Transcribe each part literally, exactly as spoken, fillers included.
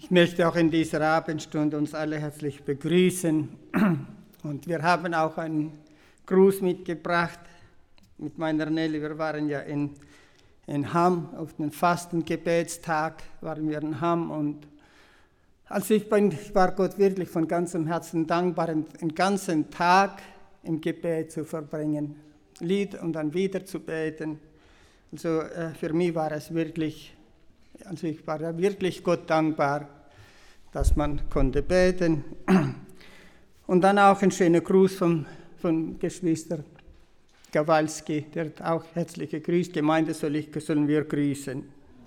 Ich möchte auch in dieser Abendstunde uns alle herzlich begrüßen. Und wir haben auch einen Gruß mitgebracht mit meiner Nelly. Wir waren ja in, in Hamm, auf dem Fastengebetstag waren wir in Hamm. Und also ich, bin, ich war Gott wirklich von ganzem Herzen dankbar, einen ganzen Tag im Gebet zu verbringen, Lied und dann wieder zu beten. Also äh, für mich war es wirklich, also ich war ja wirklich Gott dankbar, dass man konnte beten. Und dann auch ein schöner Gruß vom, vom Geschwister Gawalski, der hat auch herzlich gegrüßt, Gemeinde soll ich, sollen wir grüßen.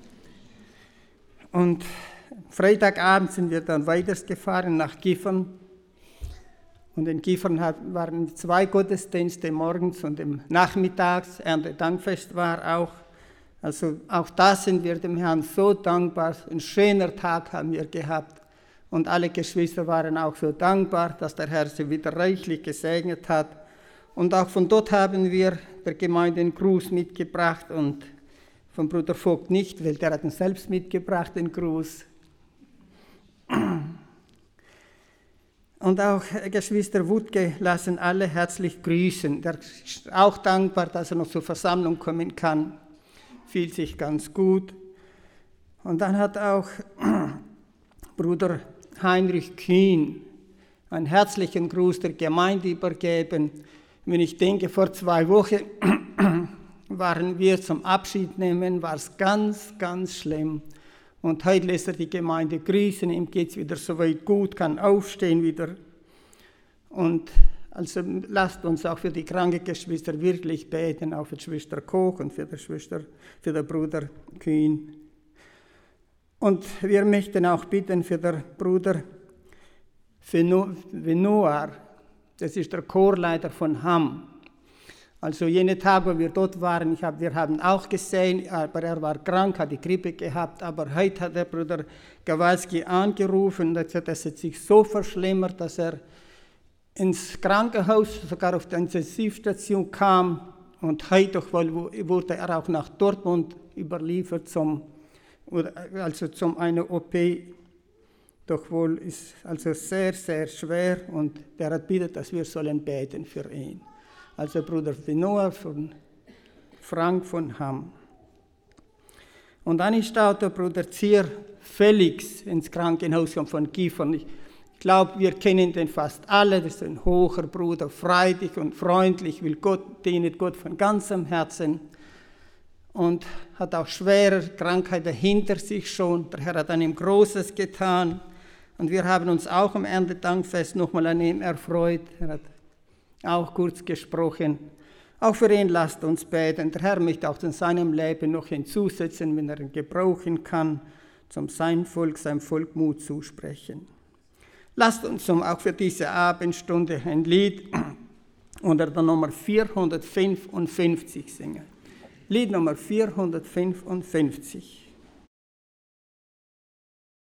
Und Freitagabend sind wir dann weitergefahren nach Gifhorn. Und in Gifhorn waren zwei Gottesdienste morgens und im Nachmittags, Erntedankfest war auch. Also auch da sind wir dem Herrn so dankbar. Ein schöner Tag haben wir gehabt. Und alle Geschwister waren auch so dankbar, dass der Herr sie wieder reichlich gesegnet hat. Und auch von dort haben wir der Gemeinde einen Gruß mitgebracht und von Bruder Vogt nicht, weil der hat ihn selbst mitgebracht, den Gruß. Und auch Geschwister Wutke lassen alle herzlich grüßen. Der ist auch dankbar, dass er noch zur Versammlung kommen kann. Fühlt sich ganz gut. Und dann hat auch Bruder Heinrich Kühn einen herzlichen Gruß der Gemeinde übergeben. Wenn ich denke, vor zwei Wochen waren wir zum Abschied nehmen, war es ganz, ganz schlimm. Und heute lässt er die Gemeinde grüßen, ihm geht es wieder so weit gut, kann aufstehen wieder. Und also lasst uns auch für die kranken Geschwister wirklich beten, auch für die Schwester Koch und für die Schwester, für den Bruder Kühn. Und wir möchten auch bitten für den Bruder Venoar, das ist der Chorleiter von Hamm. Also jene Tag, wo wir dort waren, ich hab, wir haben auch gesehen, aber er war krank, hat die Grippe gehabt, aber heute hat der Bruder Gawalski angerufen, dass es sich so verschlimmert, dass er ins Krankenhaus, sogar auf die Intensivstation kam und heute wurde er auch nach Dortmund überliefert zum also zum einer O P, doch wohl ist also sehr, sehr schwer und der hat bittet, dass wir sollen beten für ihn. Also Bruder Venoar von Frank von Hamm. Und dann ist auch der Bruder Zier Felix ins Krankenhaus von Gifhorn. Ich glaube, wir kennen den fast alle, das ist ein hoher Bruder, freudig und freundlich, will Gott, dient Gott von ganzem Herzen. Und hat auch schwere Krankheiten hinter sich schon. Der Herr hat an ihm Großes getan. Und wir haben uns auch am Erntedankfest nochmal an ihm erfreut. Er hat auch kurz gesprochen. Auch für ihn lasst uns beten. Der Herr möchte auch in seinem Leben noch hinzusetzen, wenn er ihn gebrauchen kann, zum sein Volk, seinem Volk Mut zusprechen. Lasst uns auch für diese Abendstunde ein Lied unter der Nummer vierhundertfünfundfünfzig singen. Lied Nummer vierhundertfünfundfünfzig.